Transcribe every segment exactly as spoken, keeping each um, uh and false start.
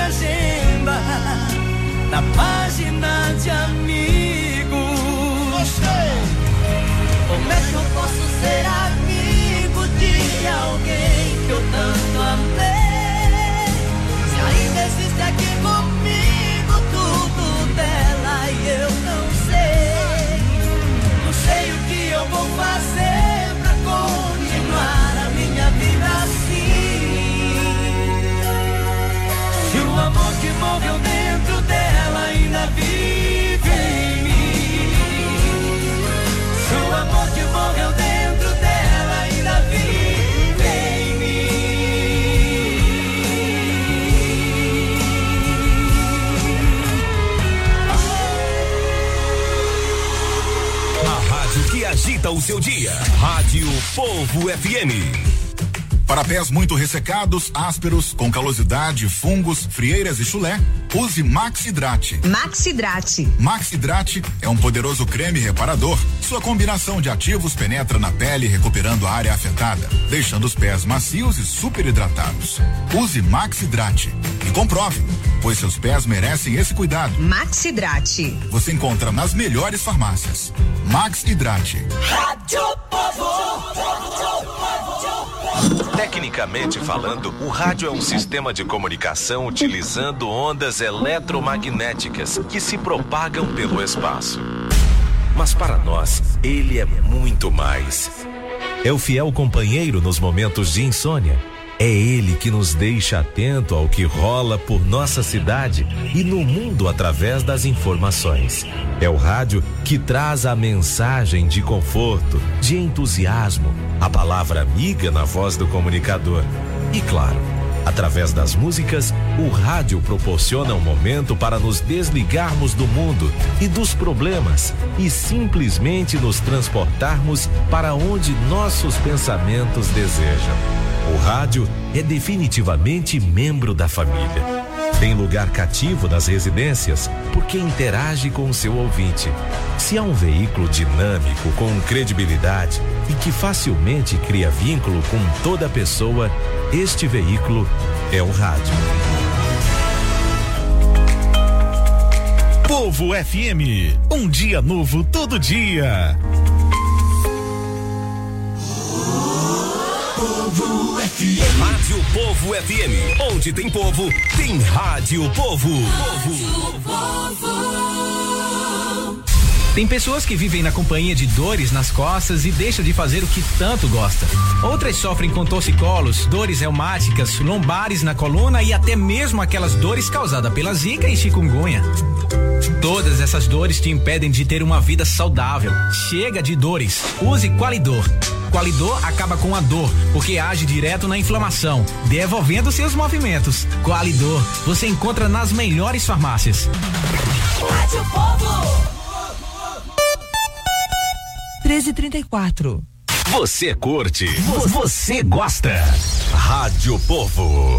agenda, na página de amigos. Gostei. Como é que eu posso ser amigo de alguém que eu tanto amei? Se ainda existe aqui comigo tudo dela e eu não sei. Não sei o que eu vou fazer pra continuar a minha vida assim. Se o amor que morreu dentro dela ainda vive em mim. Se o amor que morreu dentro dela ainda vive em mim. A rádio que agita o seu dia. Rádio Povo F M. Para pés muito ressecados, ásperos, com calosidade, fungos, frieiras e chulé, use Maxidrate. Maxidrate. Maxidrate é um poderoso creme reparador. Sua combinação de ativos penetra na pele, recuperando a área afetada, deixando os pés macios e super hidratados. Use Maxidrate e comprove, pois seus pés merecem esse cuidado. Maxidrate. Você encontra nas melhores farmácias. Maxidrate. Rádio Povo. Tecnicamente falando, o rádio é um sistema de comunicação utilizando ondas eletromagnéticas que se propagam pelo espaço. Mas para nós, ele é muito mais. É o fiel companheiro nos momentos de insônia. É ele que nos deixa atento ao que rola por nossa cidade e no mundo através das informações. É o rádio que traz a mensagem de conforto, de entusiasmo, a palavra amiga na voz do comunicador. E claro, através das músicas, o rádio proporciona um momento para nos desligarmos do mundo e dos problemas e simplesmente nos transportarmos para onde nossos pensamentos desejam. O rádio é definitivamente membro da família. Tem lugar cativo nas residências porque interage com o seu ouvinte. Se há um veículo dinâmico, com credibilidade e que facilmente cria vínculo com toda pessoa, este veículo é o rádio. Povo F M, um dia novo todo dia. Povo F M. Rádio Povo F M. Onde tem povo, tem Rádio Povo. Rádio Povo. Tem pessoas que vivem na companhia de dores nas costas e deixam de fazer o que tanto gosta. Outras sofrem com torcicolos, dores reumáticas, lombares na coluna e até mesmo aquelas dores causadas pela zika e chikungunya. Todas essas dores te impedem de ter uma vida saudável. Chega de dores. Use Qualidor. Qualidor acaba com a dor, porque age direto na inflamação, devolvendo seus movimentos. Qualidor, você encontra nas melhores farmácias. Rádio Povo. treze e trinta e quatro. Você curte, você gosta. Rádio Povo.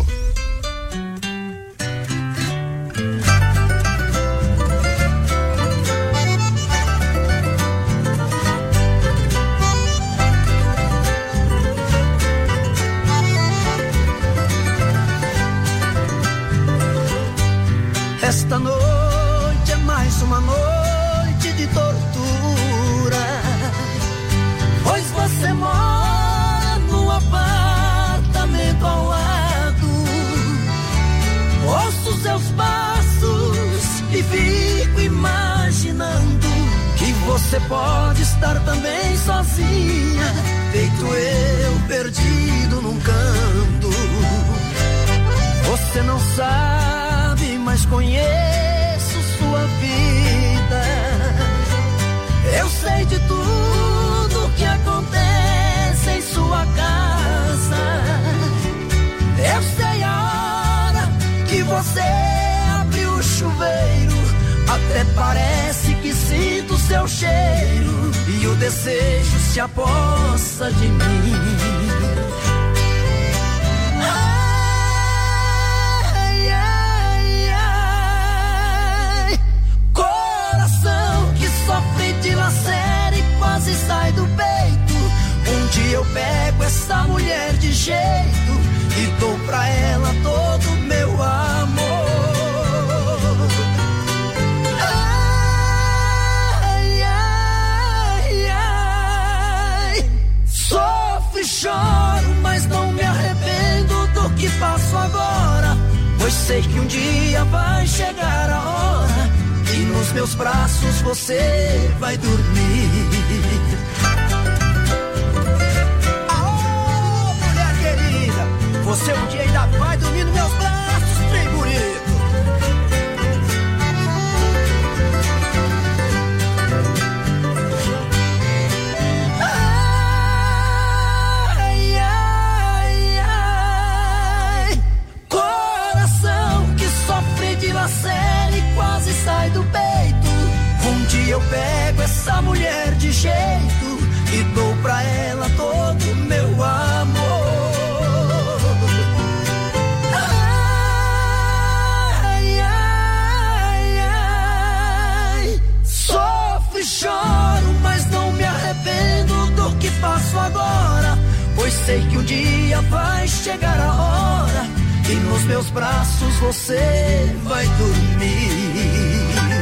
Esta noite é mais uma noite de tortura, pois você mora no apartamento ao lado. Ouço seus passos e fico imaginando que você pode estar também sozinha, feito eu perdido num canto. Você não sabe, mas conheço sua vida. Eu sei de tudo que acontece em sua casa. Eu sei a hora que você abre o chuveiro. Até parece que sinto seu cheiro e o desejo se apossa de mim. Sofre de lacera e quase sai do peito. Um dia eu pego essa mulher de jeito e dou pra ela todo o meu amor. sei que um dia vai chegar a hora e nos meus braços você vai dormir. Aô, mulher querida, você um dia ainda vai dormir nos meus braços, bem bonito. Ai, ai, ai, coração que sofre de lacera e quase sai do peito. Um dia eu pego essa mulher de jeito e dou pra ela todo o meu amor. Ai, ai, ai, sofro e choro, mas não me arrependo do que faço agora, pois sei que um dia vai chegar a hora e nos meus braços você vai dormir.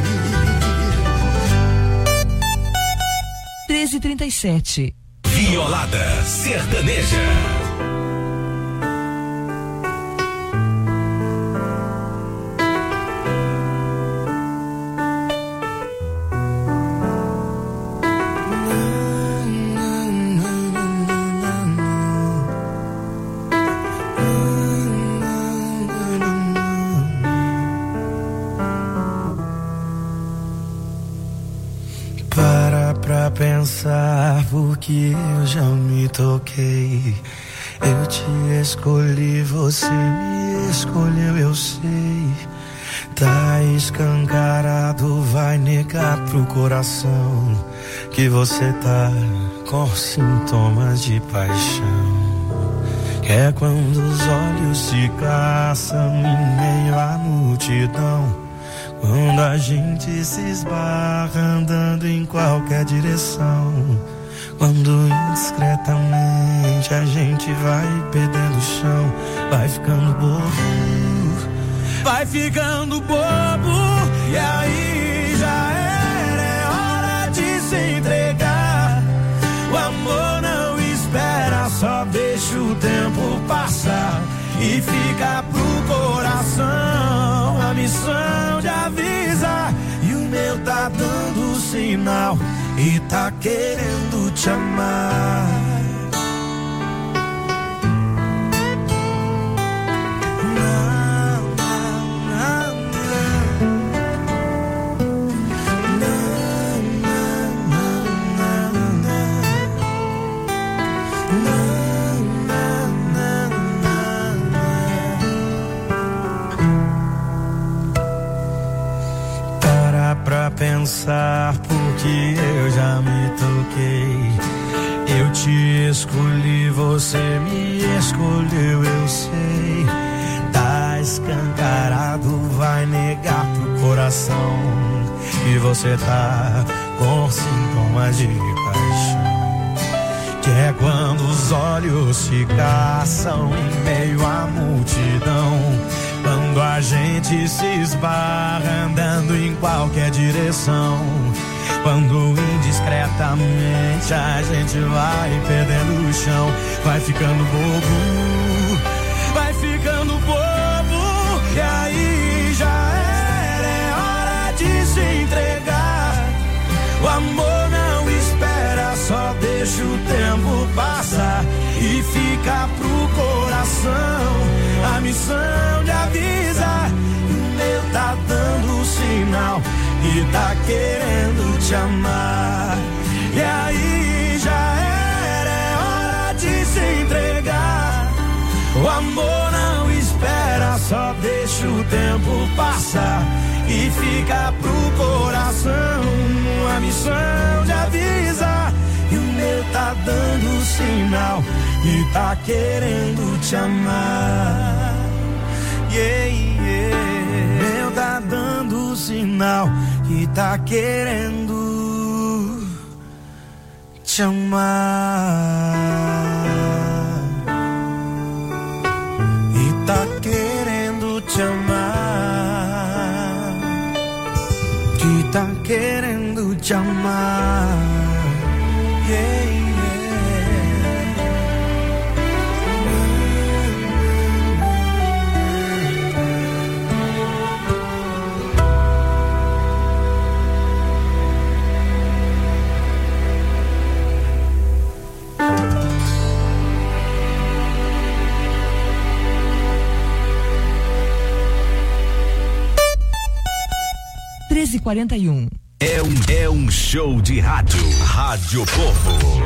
treze e trinta e sete. Violada Sertaneja. Pensar porque eu já me toquei. Eu te escolhi, você me escolheu, eu sei. Tá escancarado, vai negar pro coração que você tá com sintomas de paixão. É quando os olhos se caçam em meio à multidão, quando a gente se esbarra andando em qualquer direção, quando indiscretamente a gente vai perdendo o chão, vai ficando bobo, vai ficando bobo, e aí já era, é hora de se entregar. O amor não espera, só deixa o tempo passar e fica pro coração a missão de avisar. E o meu tá dando sinal e tá querendo te amar. Pensar porque eu já me toquei. Eu te escolhi, você me escolheu, eu sei. Tá escancarado, vai negar pro coração que você tá com sintomas de paixão. Que é quando os olhos se caçam em meio à multidão, quando a gente se esbarra andando em qualquer direção, quando indiscretamente a gente vai perdendo o chão, vai ficando bobo, vai ficando bobo, e aí já era, é hora de se entregar. O amor não espera, só deixa o tempo passar e fica pro coração a missão de avisar. E o meu tá dando sinal e tá querendo te amar. E aí já era, é hora de se entregar. O amor não espera, só deixa o tempo passar e fica pro coração a missão de avisar. E o meu tá dando sinal e tá querendo te amar. Yeah, yeah. Meu tá dando sinal e tá querendo te amar. E tá querendo te amar. Que tá querendo te amar. Yeah. quarenta e um. É um, é um show de rádio. Rádio Povo.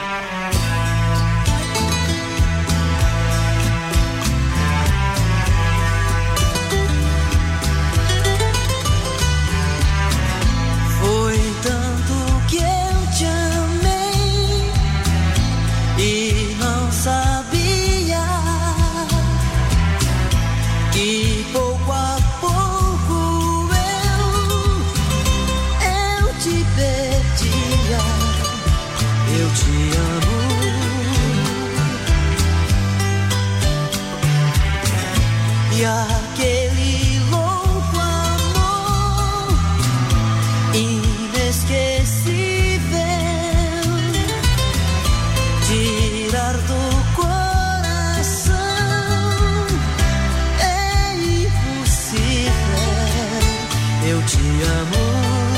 Foi tanto que eu te amei e não sabia que pouco a pouco eu, eu te perdia. Eu te amo e aquele louco amor inesquecível tirar do coração é impossível. Eu te amo.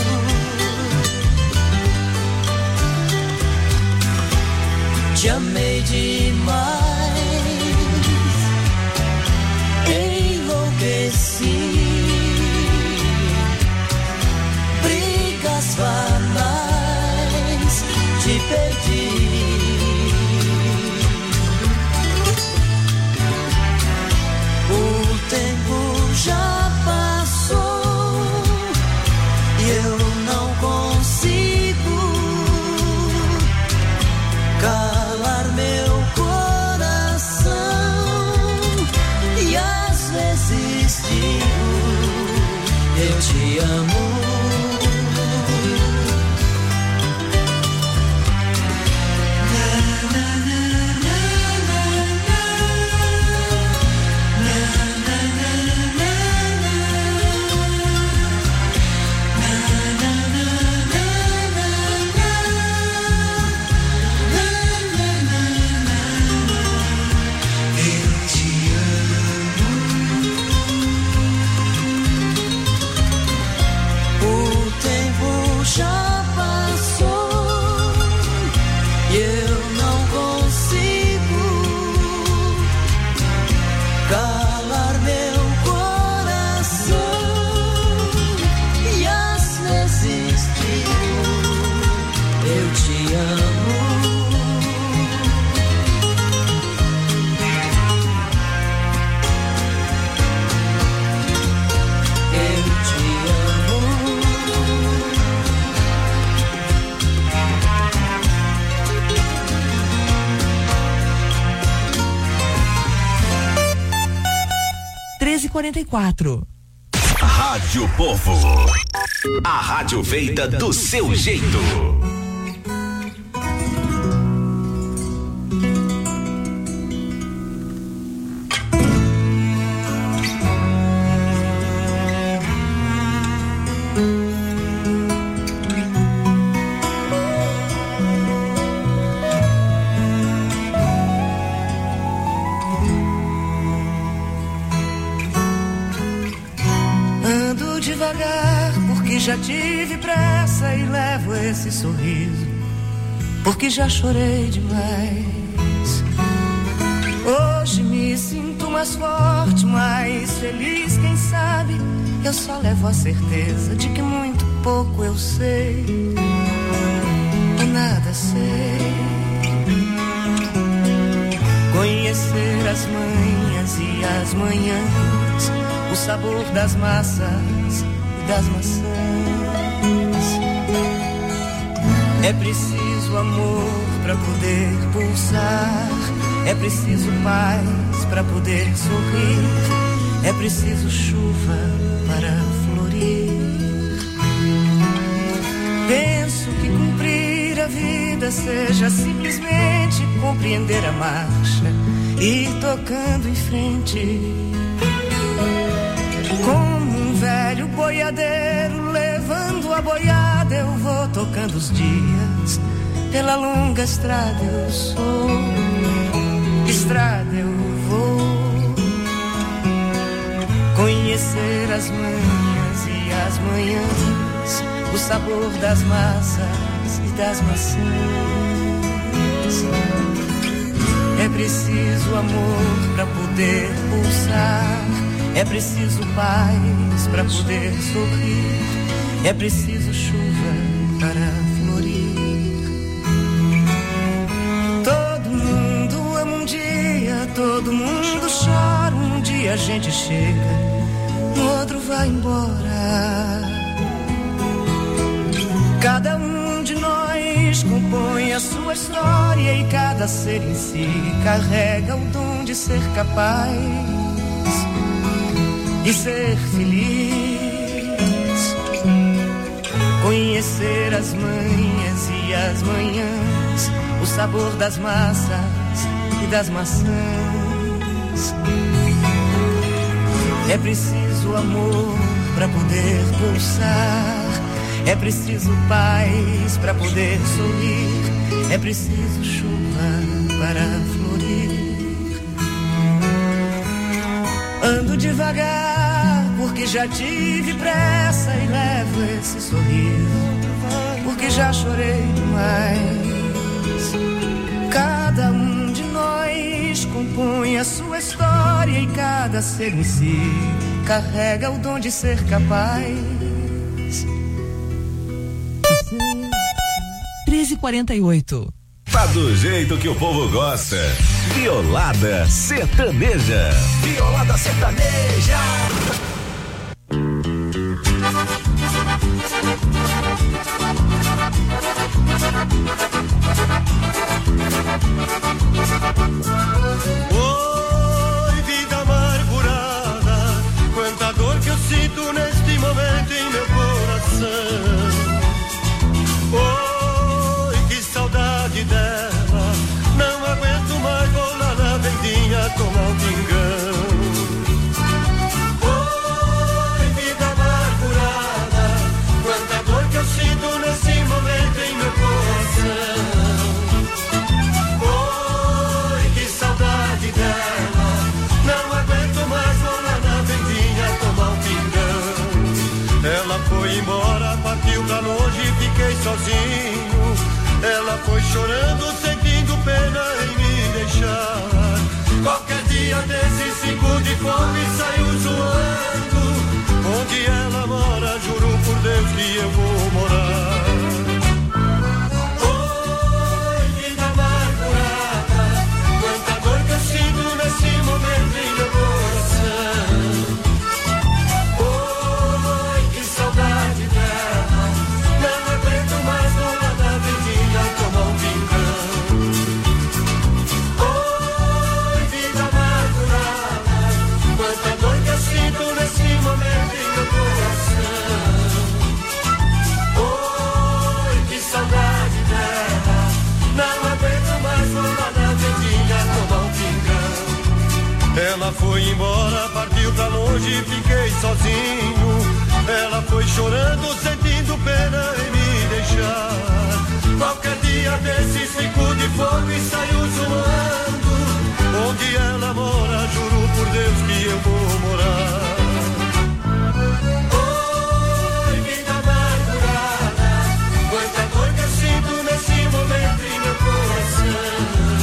Te amei demais, enlouqueci. Brigas banais, te perdi. O tempo já passou e eu não consigo calar meu coração e às vezes digo eu te amo. Já passou e eu não consigo calar meu coração e às vezes digo eu te amo. Eu te amo. treze e quarenta e quatro. Rádio Povo. A rádio feita do seu jeito. Ando devagar porque já tive pressa e levo esse sorriso porque já chorei demais. Hoje me sinto mais forte, mais feliz, quem sabe eu só levo a certeza de que muito pouco eu sei e nada sei. Conhecer as manhas e as manhãs, o sabor das massas e das maçãs. É preciso amor pra poder pulsar, é preciso paz pra poder sorrir, é preciso chuva para florir. Penso que cumprir a vida seja simplesmente compreender a marcha e ir tocando em frente. Como um velho boiadeiro levando a boiada, eu vou tocando os dias. Pela longa estrada eu sou, estrada eu vou. Conhecer as manhas e as manhãs, o sabor das massas e das maçãs. É preciso amor pra poder pulsar, é preciso paz pra poder sorrir, É preciso chuva para florir. Todo mundo ama um dia, todo mundo chora. Um dia a gente chega, no outro vai embora. Cada um de nós compõe a sua história e cada ser em si carrega o dom de ser capaz e ser feliz. Conhecer as manhas e as manhãs, o sabor das massas e das maçãs. É preciso amor para poder pulsar. É preciso paz para poder sorrir. É preciso chuva para florir. Ando devagar porque já tive pressa e levo esse sorriso porque já chorei demais. Cada um de nós compõe a sua história e cada ser em si carrega o dom de ser capaz. treze e quarenta e oito. Tá do jeito que o povo gosta. Violada Sertaneja. Violada Sertaneja. Oi, vida amargurada, quanta dor que eu sinto neste momento em meu coração. Oi, que saudade dela, não aguento mais, vou lá na vendinha tomar um pingão. Oi, vida amargurada, quanta dor que eu sinto nesse momento em meu coração. Oi, que saudade dela, não aguento mais, vou lá na vendinha tomar um pingão. Ela foi embora, partiu pra longe, fiquei sozinho. Ela foi chorando, sentindo pena em me deixar. Qualquer dia desse fico de fome e saio zoando. Onde ela mora, juro por Deus que eu vou morar. Oi, vida amargurada, quanta dor que eu sinto nesse momento em meu coração. Oi, que saudade dela, não aguento mais, vou lá na vendinha tomar um pingão. Oi, vida amargurada, quanta dor que eu sinto nesse momento em meu coração. Oi, que saudade dela, não aguento mais, vou lá na vendinha tomar um pingão. Ela foi embora, partiu pra longe, fiquei sozinho. Ela foi chorando, sentindo pena em me deixar. Qualquer dia desses fico de fome e saio zoando. Onde ela mora, juro por Deus que eu vou morar. Oi, vida amargurada, quanta dor que eu sinto nesse momento em meu coração.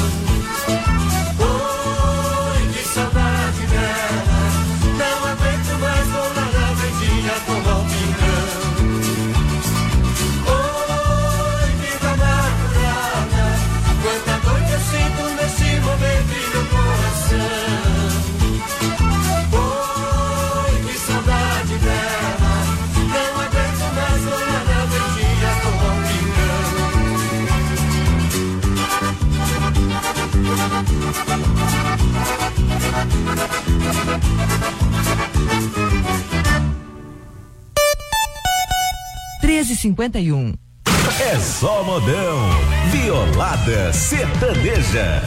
Oi, que saudade dela, não aguento mais, vou lá na vendinha tomar um pingão. Oi, vida amargurada, quanta dor que eu sinto nesse momento em meu coração. Oi, que saudade dela, não aguento mais, vou lá na vendinha tomar um pingão. treze e cinquenta e um. É só modão. Violada Sertaneja.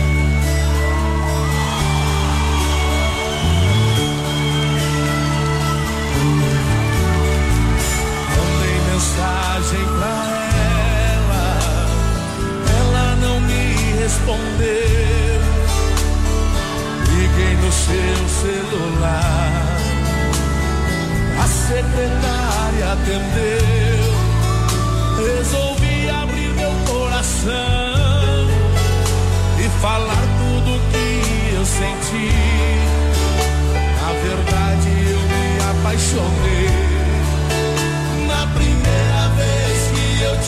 Mandei mensagem pra ela, ela não me respondeu. Liguei no seu celular, a secretária atendeu. Resolvi abrir meu coração e falar tudo que eu senti. Na verdade eu me apaixonei. Na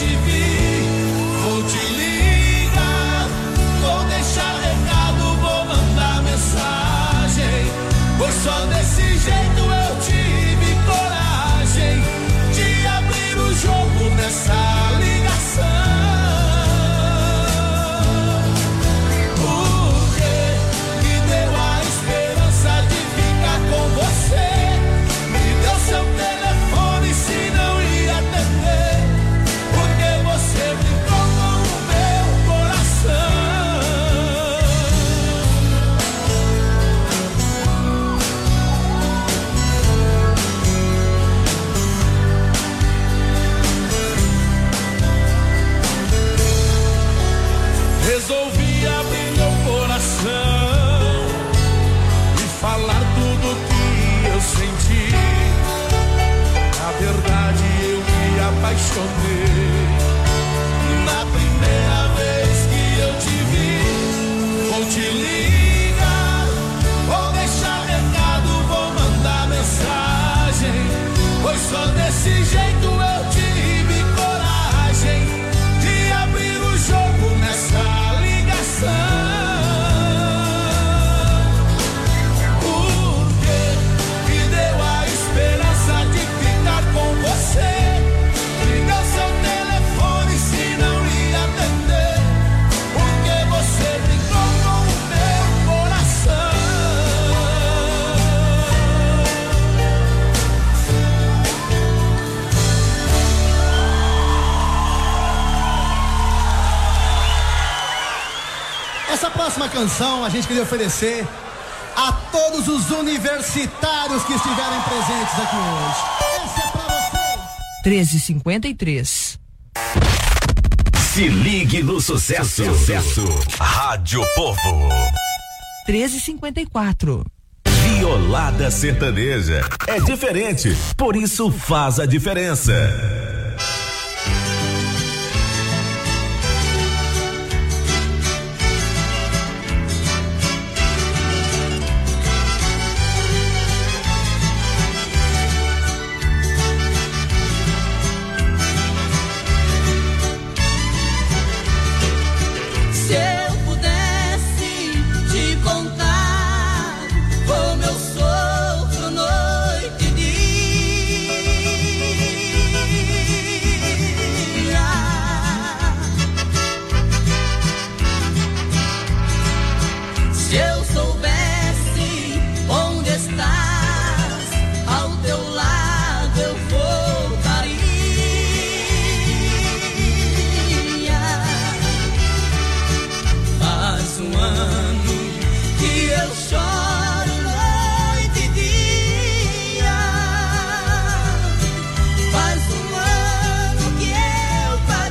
te vi, vou te ligar, vou deixar recado, vou mandar mensagem, pois só desse jeito eu tive coragem de abrir o jogo nessa ligação. Resolvi abrir meu coração e falar tudo que eu senti. Na verdade eu me apaixonei na primeira vez que eu te vi. Vou te ligar, vou deixar recado, vou mandar mensagem, pois só desse jeito eu tive coragem de abrir o jogo nessa porque me deu a esperança de ficar com você. Liga seu telefone se não lhe atender, porque você brincou com o meu coração. Essa próxima canção a gente queria oferecer a todos os universitários que estiverem presentes aqui hoje. Essa é pra vocês. treze e cinquenta e três. Se ligue no sucesso. Sucesso. Rádio Povo. treze e cinquenta e quatro. Violada sertaneja. É diferente, por isso faz a diferença.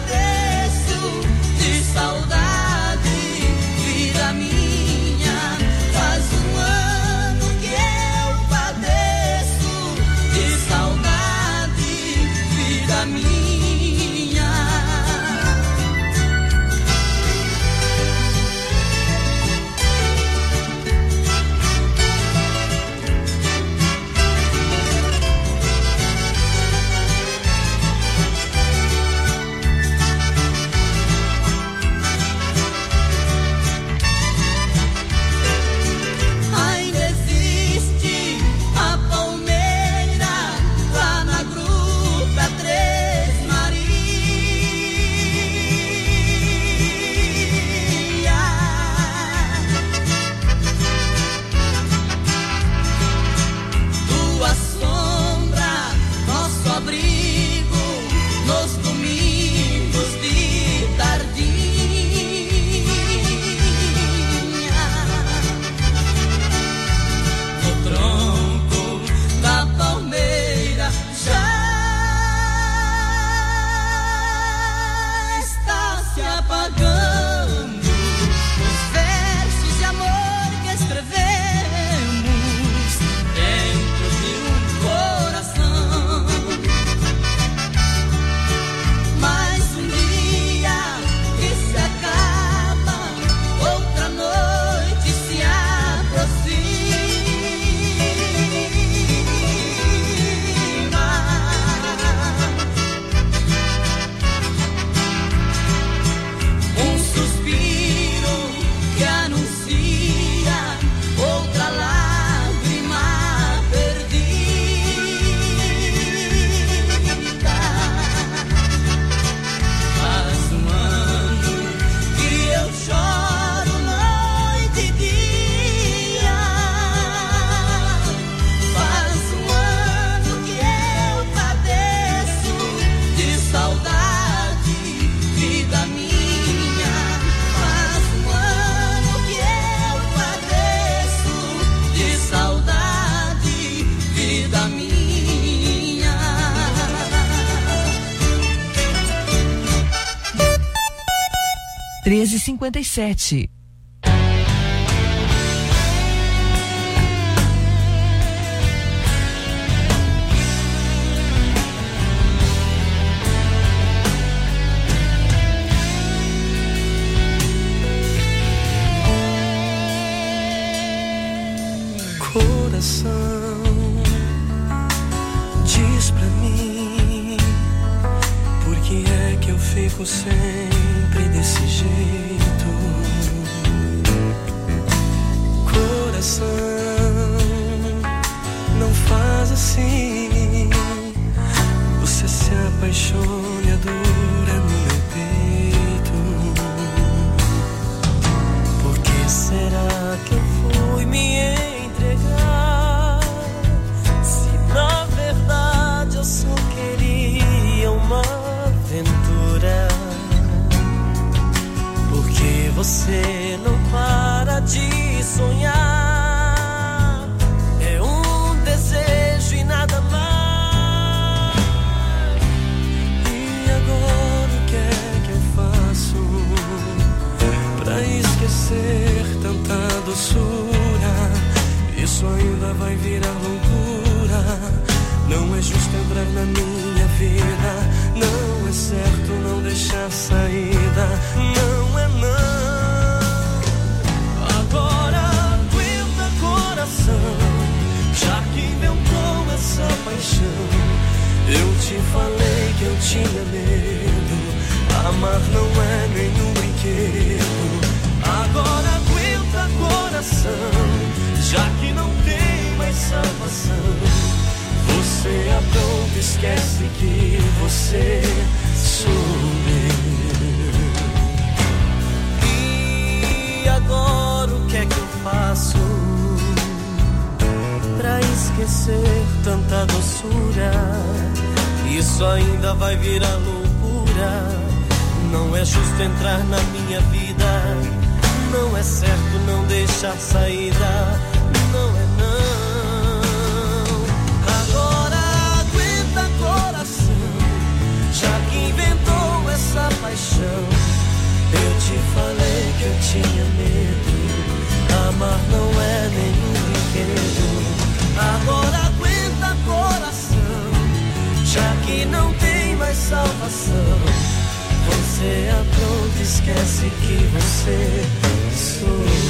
Saudade, vida minha. treze cinquenta e sete. Coração, diz pra mim, por que é que eu fico sempre desse jeito? Coração, não faz assim, você se apaixona e dura no meu peito. Por que será que eu fui me entregar, se na verdade eu só queria uma aventura? Porque você não para de sonhar, é um desejo e nada mais. E agora o que é que eu faço pra esquecer tanta doçura? Isso ainda vai virar loucura. Não é justo entrar na minha vida. Não é certo não deixar saída. Não é não. Agora aguenta coração, já que inventou essa paixão. Eu te falei que eu tinha medo. Amar não é nenhum brinquedo. Agora aguenta coração, já que não tem mais salvação. Você apronta, esquece que você sou meu. E agora o que é que eu faço pra esquecer tanta doçura? Isso ainda vai virar loucura. Não é justo entrar na minha vida. Não é certo não deixar saída. Não é não. Agora aguenta coração, já que inventou essa paixão. Eu te falei que eu tinha medo. Amar não é nenhum brinquedo. Agora aguenta coração, já que não tem mais salvação. Você apronta, esquece que você sou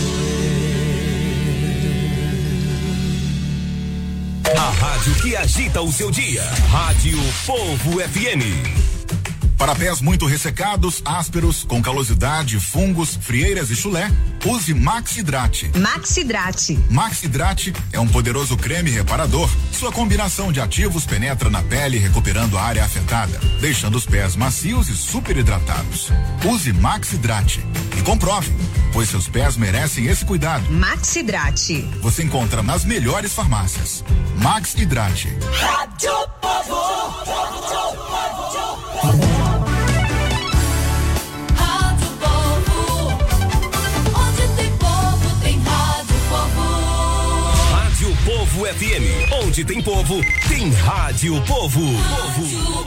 eu. A rádio que agita o seu dia. Rádio Povo F M. Para pés muito ressecados, ásperos, com calosidade, fungos, frieiras e chulé, use Maxidrate. Maxidrate. Maxidrate é um poderoso creme reparador. Sua combinação de ativos penetra na pele, recuperando a área afetada, deixando os pés macios e super hidratados. Use Maxidrate e comprove, pois seus pés merecem esse cuidado. Maxidrate. Você encontra nas melhores farmácias. Maxidrate. Rádio Povo. Povo F M, onde tem povo, tem Rádio Povo. Rádio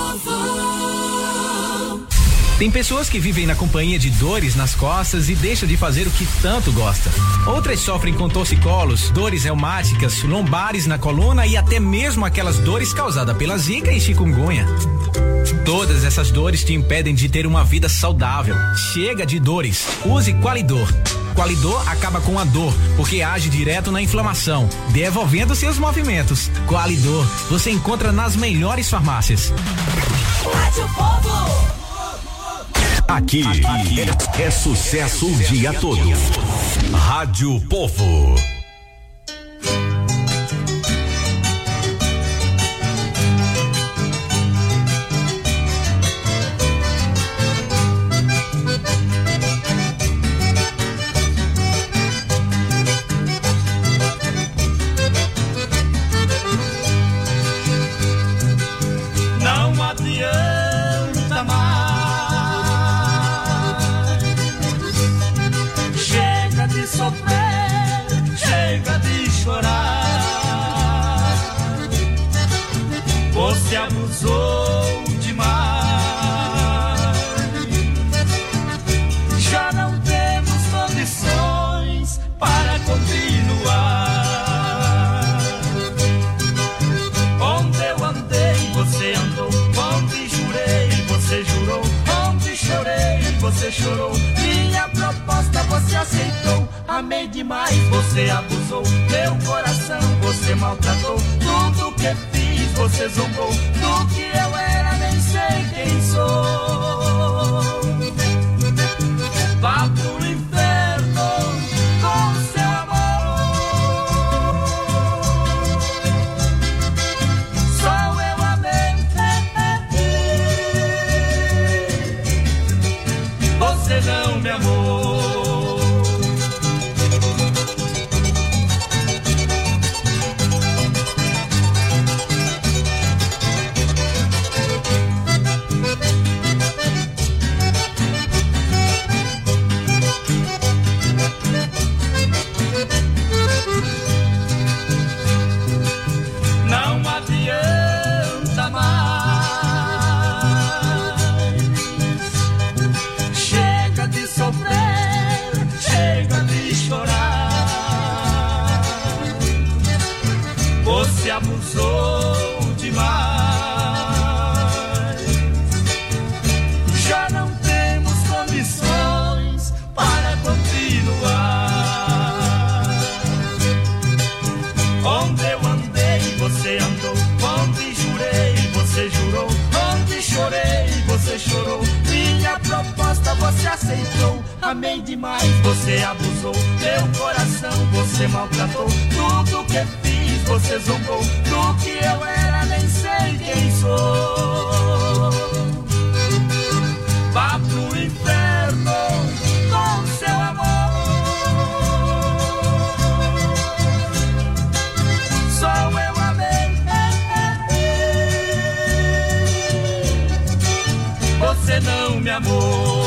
Povo. Tem pessoas que vivem na companhia de dores nas costas e deixam de fazer o que tanto gosta. Outras sofrem com torcicolos, dores reumáticas, lombares na coluna e até mesmo aquelas dores causadas pela zika e chikungunya. Todas essas dores te impedem de ter uma vida saudável. Chega de dores. Use Qualidor. Qualidor acaba com a dor, porque age direto na inflamação, devolvendo seus movimentos. Qualidor, você encontra nas melhores farmácias. Rádio Povo. Aqui, aqui é, é sucesso o dia todo. Rádio Povo. Sofrer, chorou. Minha proposta você aceitou. Amei demais, você abusou. Meu coração você maltratou. Tudo que fiz você zombou. Do que eu era nem sei quem sou. Vá pro inferno com seu amor. Só eu amei. Você não me amou. Abusou demais. Já não temos condições para continuar. Onde eu andei, você andou. Onde jurei, você jurou. Onde chorei, você chorou. Minha proposta você aceitou. Amei demais, você abusou. Meu coração você maltratou. Tudo que fiz você zombou. Do que eu era nem sei quem sou. Vá pro inferno com seu amor. Só eu amei. Você não me amou.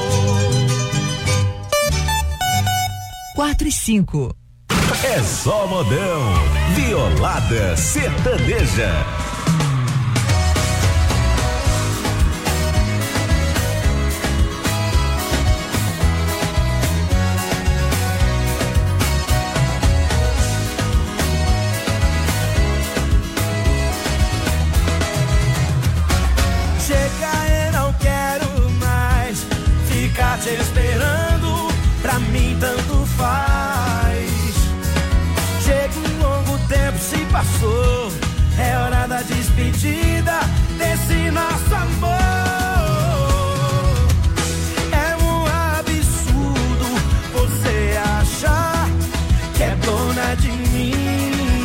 Quatro e cinco. É só modão. Violada sertaneja. Chega, eu não quero mais ficar te esperando. Pra mim tanto faz. Chega, um longo tempo se passou. É hora da despedida desse nosso amor. É um absurdo você achar que é dona de mim.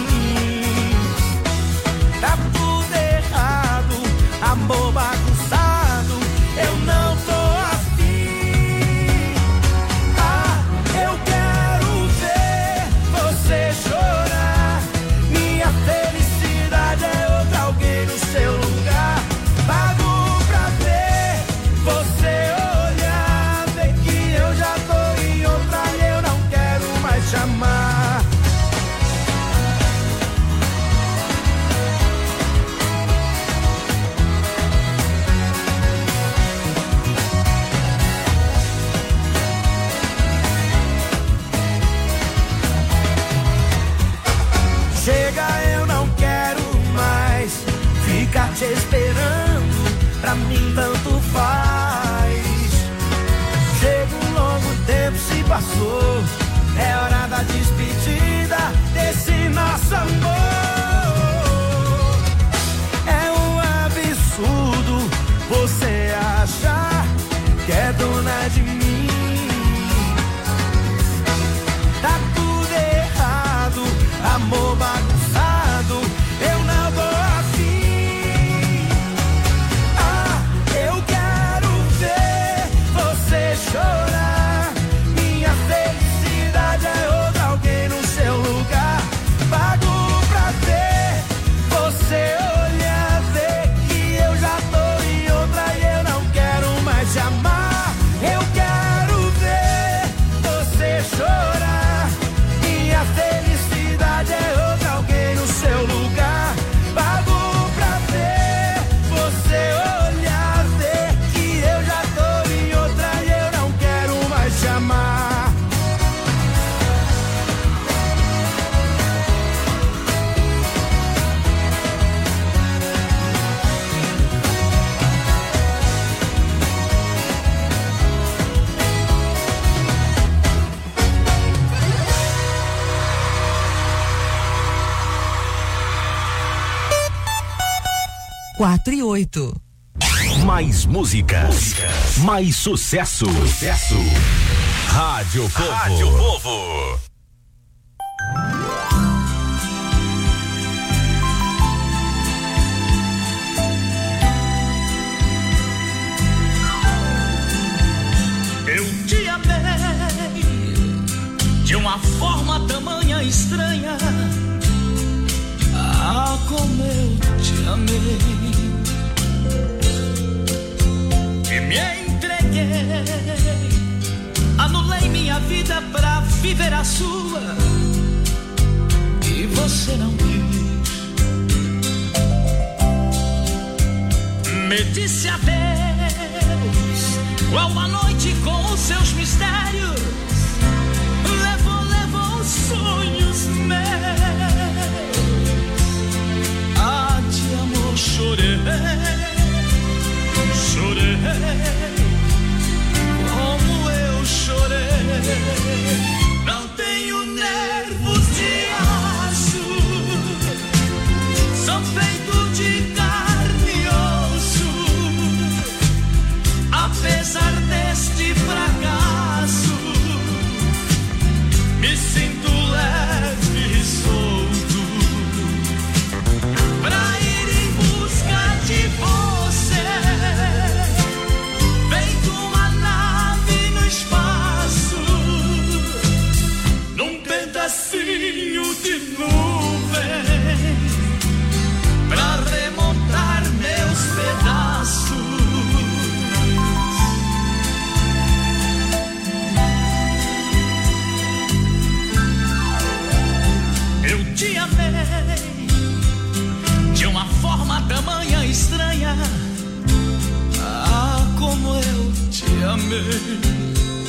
Tá tudo errado, amor bagunçado. Eu não tô afim. Ah, eu quero ver você chorar. Minha felicidade é outra, alguém no seu lugar. Pago pra ver você olhar. Ver que eu já tô em outra e eu não quero mais te amar. Chega, eu não quero mais ficar te esperando. Pra mim tanto faz. Chega, um longo tempo se passou. É hora da despedida desse nosso amor. É um absurdo você achar que é dona de mim. Tá tudo errado, amor bagunçado. Eu não tô afim. Ah, eu quero ver você chorar. Minha felicidade é outra, alguém no seu lugar. Pago pra quatro e oito. Mais músicas, músicas. Mais sucesso. Sucesso. Rádio Povo. Rádio Povo. Eu te amei de uma forma tamanha estranha. Ah, como eu te amei. E me entreguei, anulei minha vida pra viver a sua, e você não quis. Me disse adeus, qual a noite com os seus mistérios, levou, levou os sonhos meus. Ah, de amor chorei, chorei, como eu chorei. Não tenho nervos de aço, sou feito de carne e osso. Apesar deste fracasso, me sinto leve e solto pra ir em busca de você. Pedacinho de nuvem pra remontar meus pedaços. Eu te amei de uma forma tamanha estranha. Ah, como eu te amei.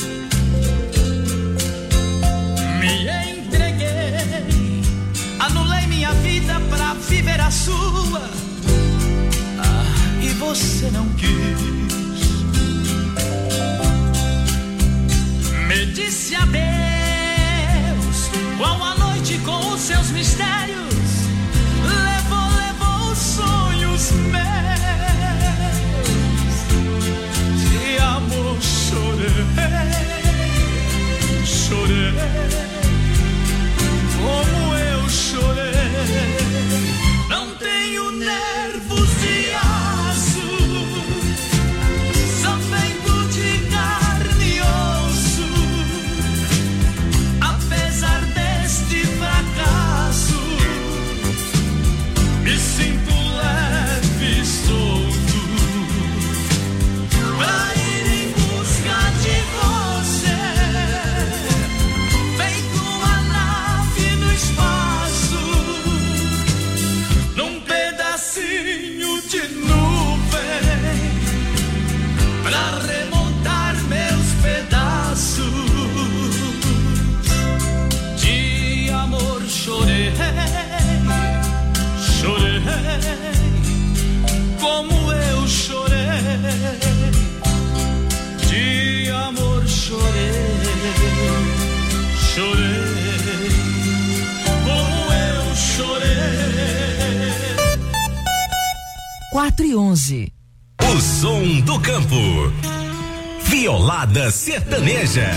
Me entreguei, anulei minha vida pra viver a sua. Ah, e você não quis. Me disse adeus, qual a noite com os seus mistérios, levou, levou os sonhos meus. De amor chorei, chorei, como eu chorei. Não tenho nervos de aço, sou feito de carne e osso. Apesar deste fracasso, me sinto leve e solto pra ir em busca de você. De nuvem pra remontar meus pedaços. De amor chorei, chorei, como eu chorei. De amor chorei, chorei, como eu chorei. quatro e onze. O som do campo. Violada sertaneja.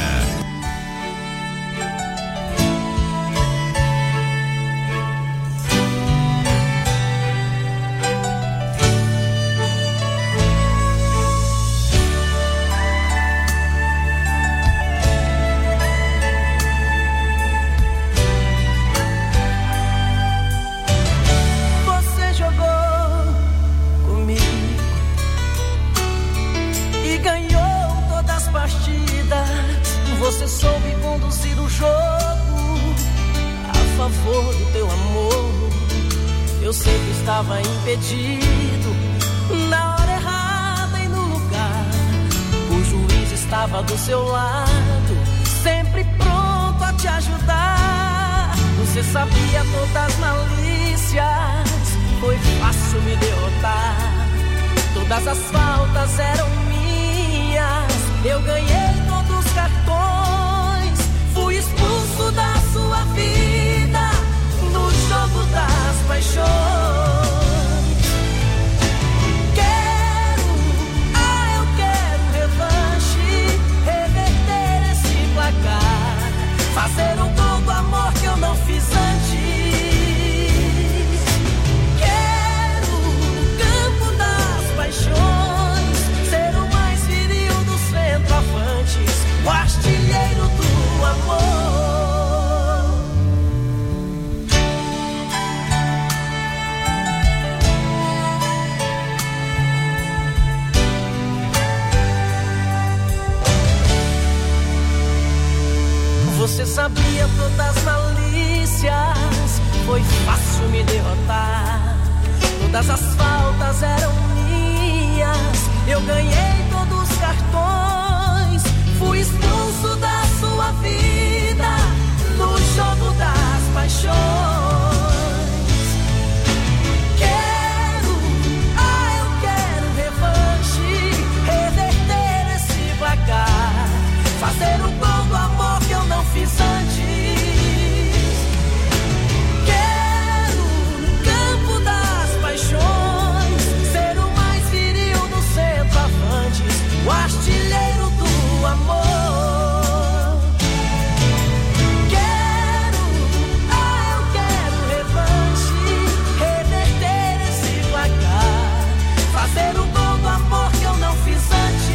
Você soube conduzir o jogo a favor do teu amor. Eu sempre estava impedido, na hora errada e no lugar. O juiz estava do seu lado, sempre pronto a te ajudar. Você sabia todas as malícias, foi fácil me derrotar. Todas as faltas eram minhas, eu ganhei todos os cartões. Fui expulso da sua vida, no jogo das paixões. Você sabia todas as malícias, foi fácil me derrotar. Todas as faltas eram minhas, eu ganhei todos os cartões. Fui expulso da sua vida, no jogo das paixões. Quero, ah, eu quero revanche, reverter esse placar, fazer o gol do amor que eu não fiz antes. Quero, no campo das paixões, ser o mais viril do centroavante, o artilheiro do amor. Quero, ah, eu quero revanche, reverter esse placar, fazer o gol do amor que eu não fiz antes.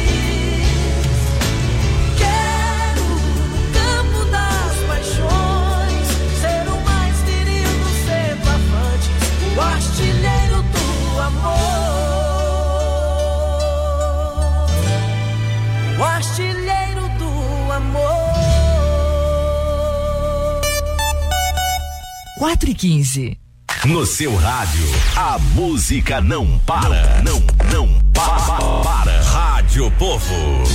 O artilheiro do amor, o artilheiro do amor. quatro e quinze. No seu rádio, a música não para, não, não para, para. Rádio Povo.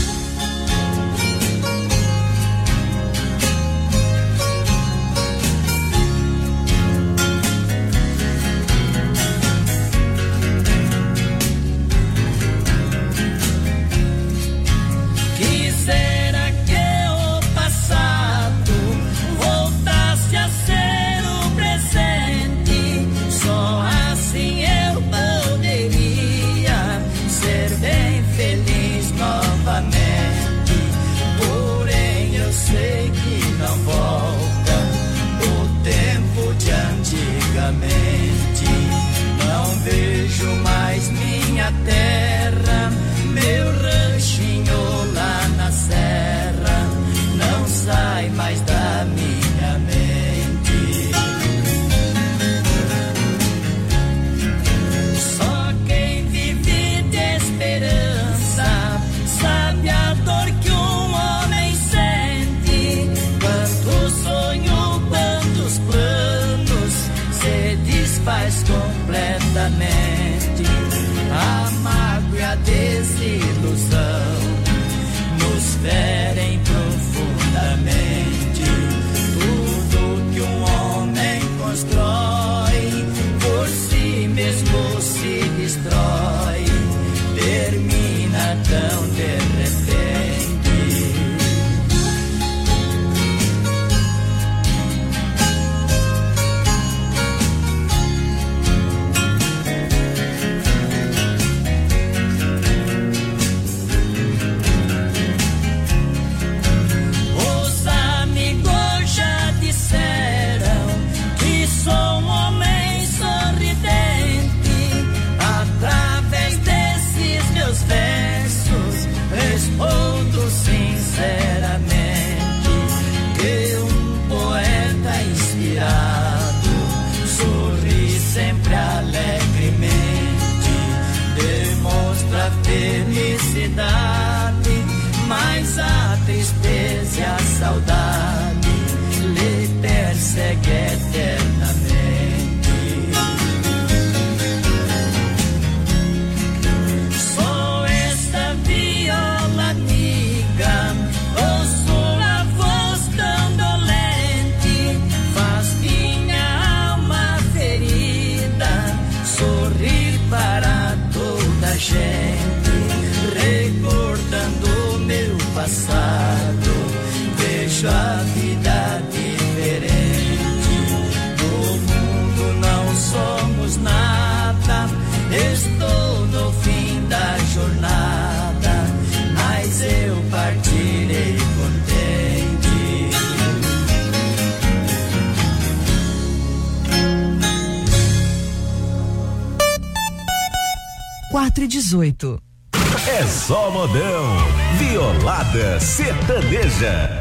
Não vejo mais minha terra, meu ranchinho lá na serra, não sai mais da minha mente. Só quem vive de esperança sabe a dor que um homem sente. Quanto sonho, quantos planos se desfaz completamente. A mágoa e a desilusão nos ferem profundamente. Tudo que um homem constrói por si mesmo se destrói, termina tão de repente. Respondo sinceramente que um poeta inspirado sorri sempre alegremente, demonstra felicidade, mas a tristeza e a saudade lhe persegue eternamente. Recordando meu passado, vejo a vida diferente. No mundo não somos nada, estou no fim da jornada, mas eu partirei contente. quatro e dezoito. É só modão, Violada Sertaneja.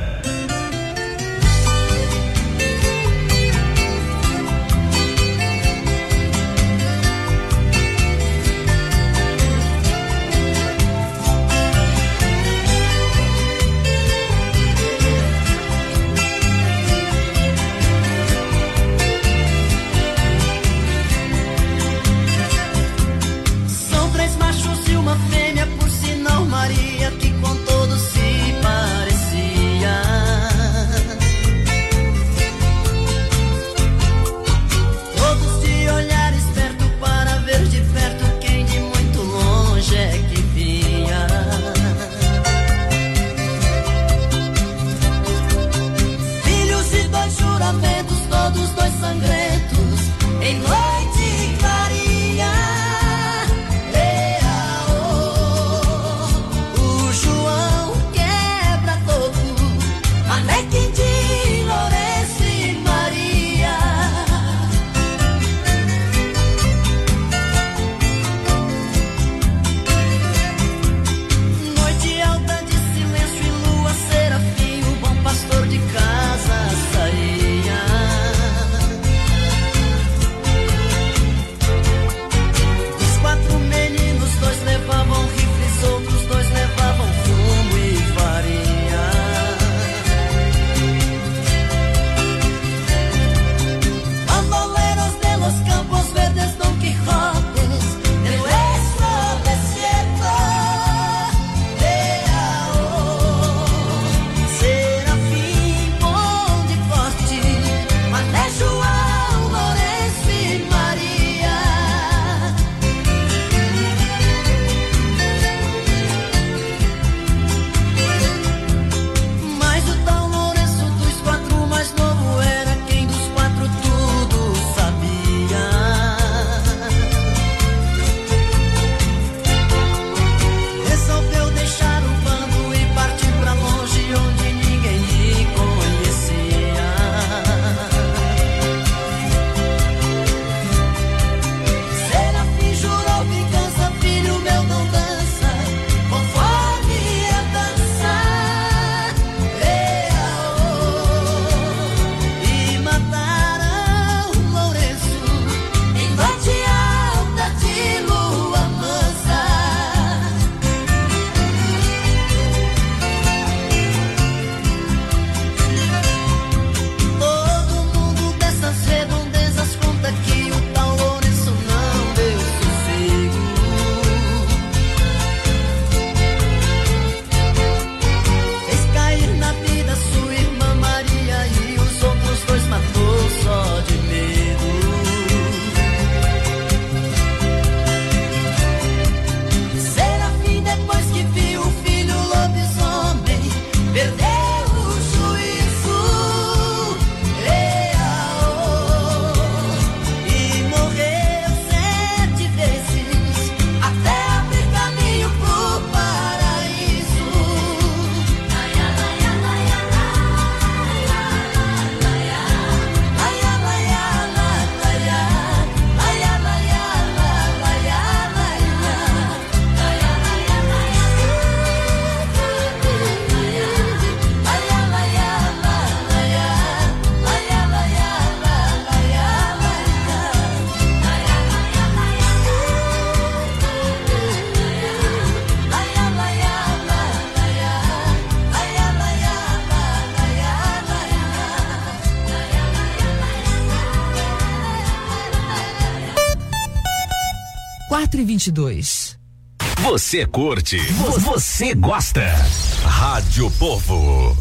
quatro e vinte e dois. Você curte, você gosta. Rádio Povo.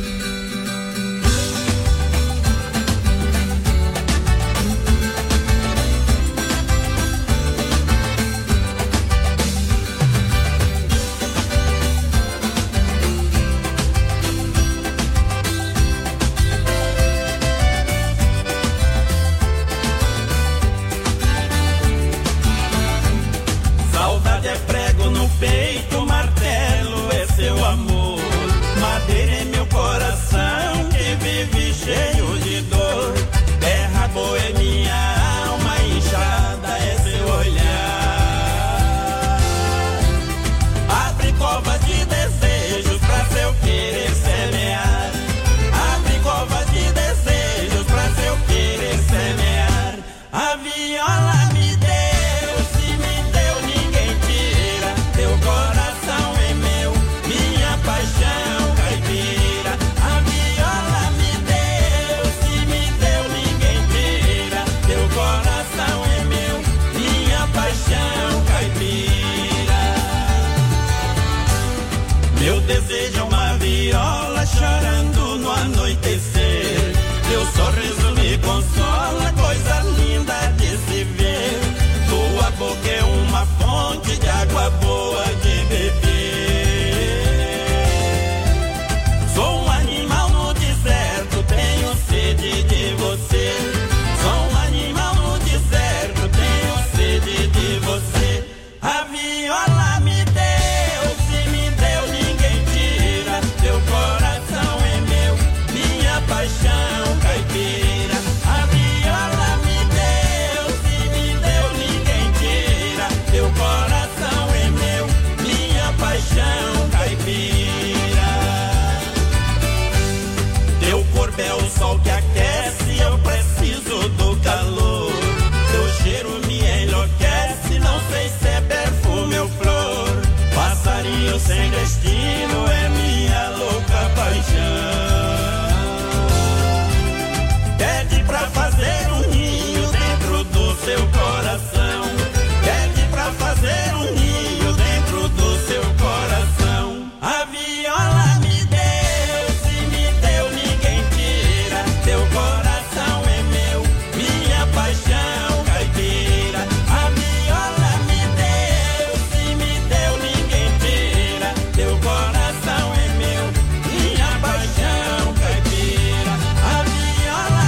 Peito, martelo é seu amor, madeira é meu coração que vive cheio de dor. Terra boa é minha alma, inchada é seu olhar. Abre cova de desejos pra seu querer semear. Abre cova de desejos pra seu querer semear. A viola me deu. Meu desejo é uma viola chorando no anoitecer. Teu sorriso me consola, coisa linda de se ver. Tua boca é uma fonte de água boa de beber. Sou um animal no deserto, tenho sede de você. Sou um animal no deserto, tenho sede de você. A viola me deu. Paixão caipira, a viola me deu, se me deu ninguém tira. Teu coração é meu, minha paixão caipira. Teu corpo é o sol que aquece, eu preciso do calor. Teu cheiro me enlouquece, não sei se é perfume ou flor. Passarinho sem destino é minha louca paixão. Pede pra fazer um ninho dentro do seu coração. Pede pra fazer um ninho dentro do seu coração. A viola me deu, se me deu ninguém tira. Teu coração é meu, minha paixão caipira. A viola me deu, se me deu ninguém tira. Teu coração é meu, minha paixão caipira. A viola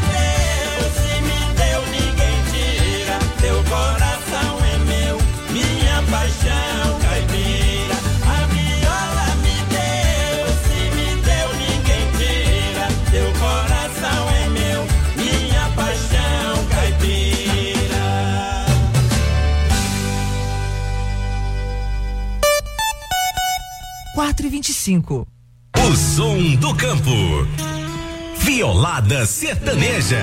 paixão caipira, a viola me deu, se me deu ninguém tira. Teu coração é meu, minha paixão caipira. quatro e vinte e cinco. O som do campo. Violada sertaneja.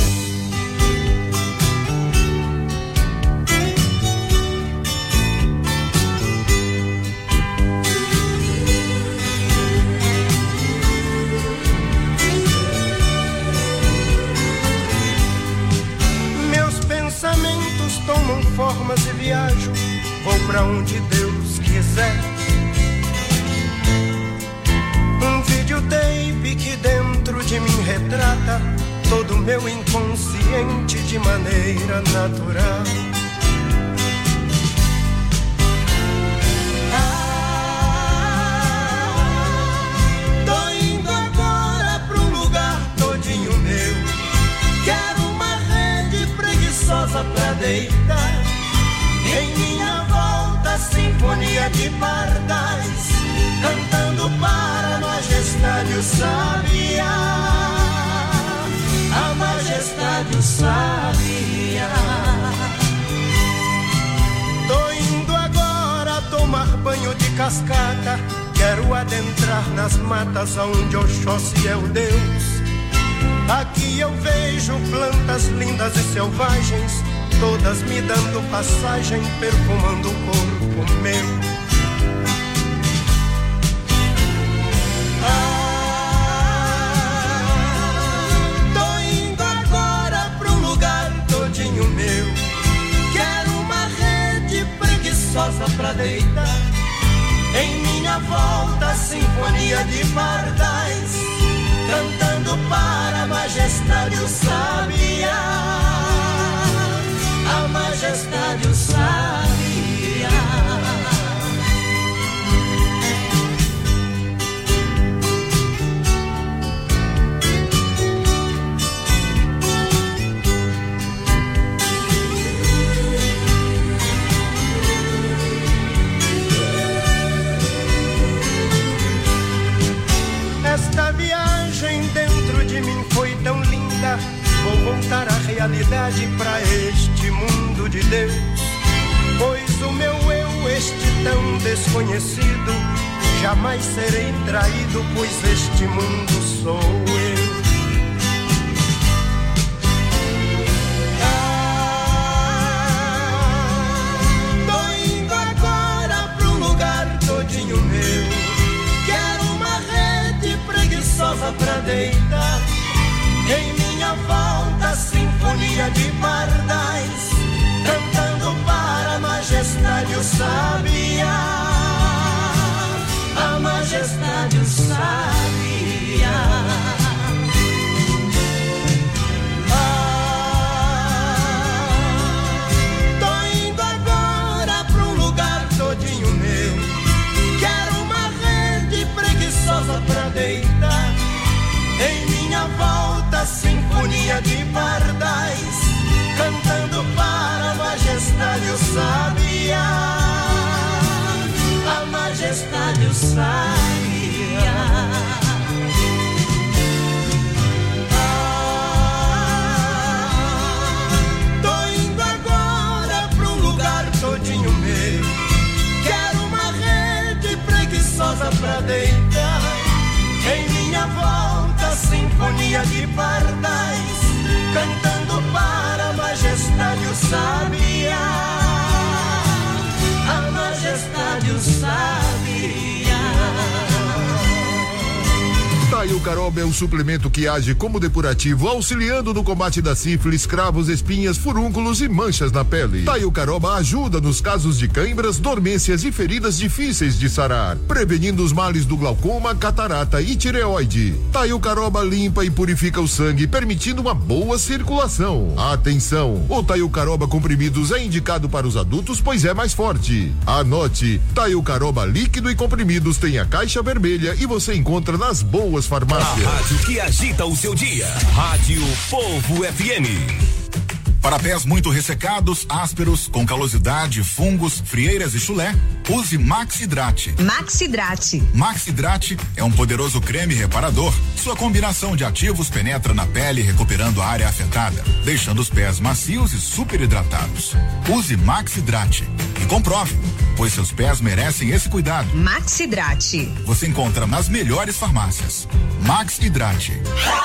Tomam formas e viajo, vou pra onde Deus quiser. Um videotape que dentro de mim retrata todo o meu inconsciente de maneira natural. Ah, tô indo agora pra um lugar todinho meu. Quero uma rede preguiçosa pra deitar. Em minha volta, sinfonia de pardais, cantando para a majestade o sabiá. A majestade o sabiá. Tô indo agora tomar banho de cascata. Quero adentrar nas matas onde Oxóssi é o Deus. Aqui eu vejo plantas lindas e selvagens, todas me dando passagem, perfumando o corpo meu. Ah, tô indo agora pro lugar todinho meu. Quero uma rede sinfonia de pardais, cantando para a majestade o sabiá, a majestade o sabiá. Esta viagem dentro de mim foi tão linda, vou voltar à realidade pra este mundo de Deus, pois o meu eu, este tão desconhecido, jamais serei traído, pois este mundo sou eu. Ah, tô indo agora pro lugar todinho meu, preguiçosa pra deitar, em minha volta sinfonia de pardais, cantando para a majestade o sabiá, a majestade o sabiá. Ah, tô indo agora pra um lugar todinho meu, quero uma rede preguiçosa pra deitar, em minha volta sinfonia de pardais, cantando para a majestade o sabiá, a majestade o sabiá. Ah, tô indo agora pra um lugar todinho meu, quero uma rede preguiçosa pra deitar, em minha volta sinfonia de pardais, cantando para a majestade o sabiá, a majestade o sabiá. Taio Caroba é um suplemento que age como depurativo, auxiliando no combate da sífilis, cravos, espinhas, furúnculos e manchas na pele. Taio Caroba ajuda nos casos de cãibras, dormências e feridas difíceis de sarar, prevenindo os males do glaucoma, catarata e tireoide. Taio Caroba limpa e purifica o sangue, permitindo uma boa circulação. Atenção, o Taio Caroba comprimidos é indicado para os adultos, pois é mais forte. Anote, Taio Caroba líquido e comprimidos tem a caixa vermelha e você encontra nas boas farmácias. A rádio que agita o seu dia. Rádio Povo F M. Para pés muito ressecados, ásperos, com calosidade, fungos, frieiras e chulé, use Maxidrate. Maxidrate. Maxidrate é um poderoso creme reparador. Sua combinação de ativos penetra na pele, recuperando a área afetada, deixando os pés macios e super hidratados. Use Maxidrate e comprove, pois seus pés merecem esse cuidado. Maxidrate. Você encontra nas melhores farmácias. Maxidrate.